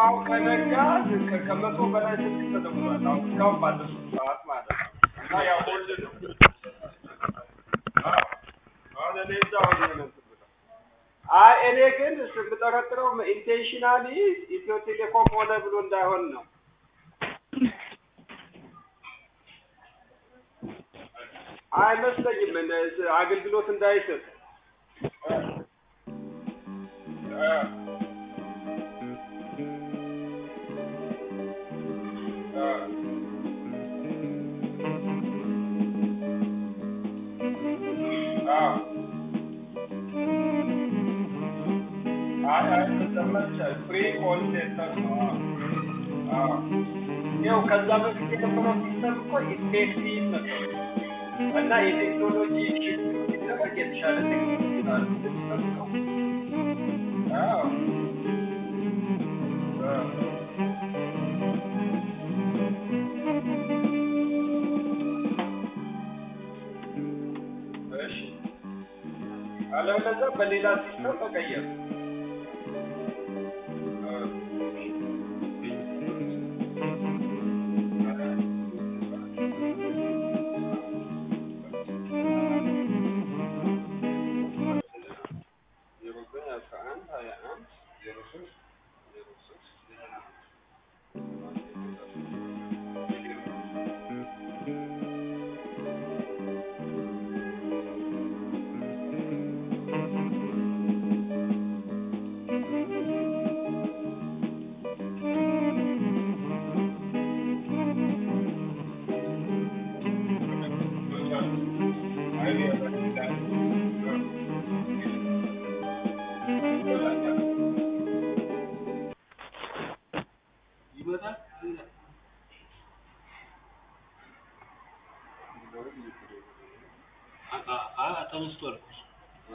አሁን ከነጋ ከመቶ በላይ ስልክ ተደውሏል። አሁን እስካሁን ባለው ሰዓት ማለት ነው። እና ያው ሆልድ ነው። አሁን እኔ እዛው ነው። እኔ ግን ስምጠረጥረው ኢንቴንሽናሊ ኢትዮ ቴሌኮም ሆነ ብሎ እንዳይሆን ነው። አይመስለኝም አገልግሎት እንዳይሰጥ ፍሪ ኮል ሴንተር ነው። ያው ከዛ በፊት የነበረው ሲስተም እኮ ኢፌክቲቭ ነበር እና የቴክኖሎጂ ሽግግር ሲደረግ የተሻለ ቴክኖሎጂ ነው። እሺ አለበለዚያ በሌላ ሲስተም ተቀየረ።